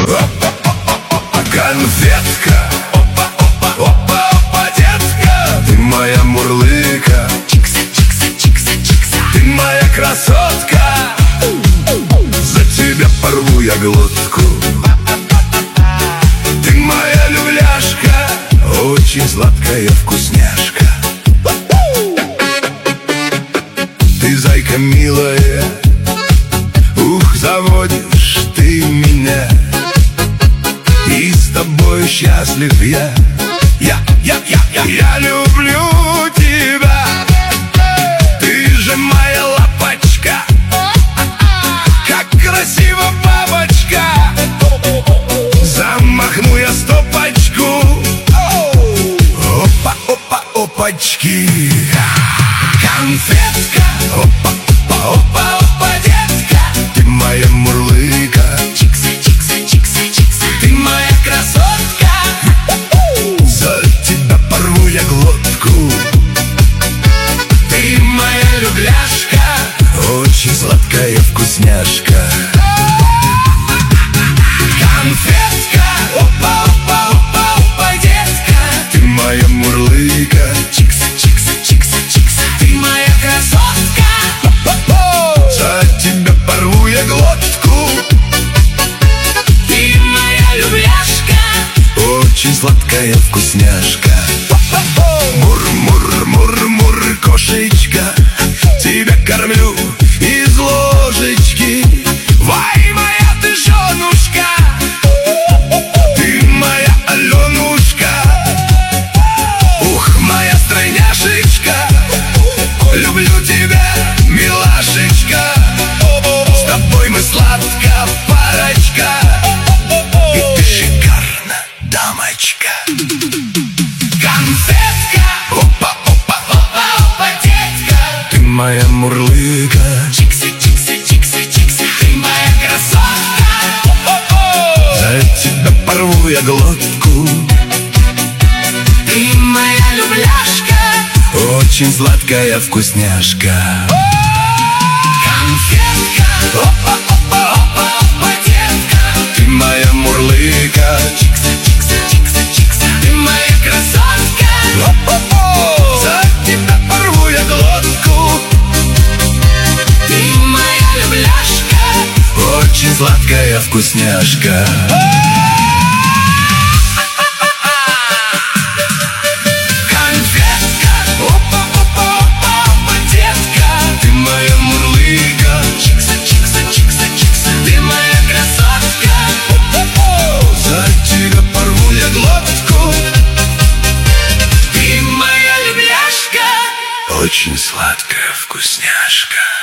Конфетка, опа, опа, опа, опа, детка, ты моя мурлыка, чикса, чикса, чикса, чикса, ты моя красотка, за тебя порву я глотку. Ты моя любляшка, очень сладкая вкусняшка. Ты зайка милая, ух, заводишь ты меня. И с тобой счастлив я. Я люблю тебя. Ты же моя лапочка, как красиво бабочка. Замахну я стопочку. Опа, опа, опачки. Конфетка, опа, опа, опа, опа, детка, ты моя мурлыка, чикса, чикса, чикса, чикса, ты моя красотка, за тебя порву я глотку. Ты моя любляшка, очень сладкая вкусняшка. Конфетка, опа, опа, опа, опа, детка, ты моя мурлыка, чикса, чикса, чикса, чикса, ты моя красотка, за тебя порву я глотку. Ты моя любляшка, очень сладкая вкусняшка. Мур, мур, мур, кошечка, тебя кормлю из ложечки. Вай, моя ты женушка, ты моя Аленушка. Ух, моя стройняшечка, люблю тебя, милашечка. С тобой мы сладко, парочка, и ты шикарна, дамочка. Конфетка, опа, опа, опа, опа, детка, ты моя мурлыка, чикса, чикса, чикса, чикса, ты моя красотка, за тебя порву я глотку. Ты моя любляшка, очень сладкая вкусняшка. Конфетка, опа, опа, опа, опа, детка, ты моя мурлыка, чикса, чикса, чикса, чикса, ты моя красотка, за тебя порву я глотку. Ты моя любляшка, очень сладкая вкусняшка. Очень сладкая вкусняшка.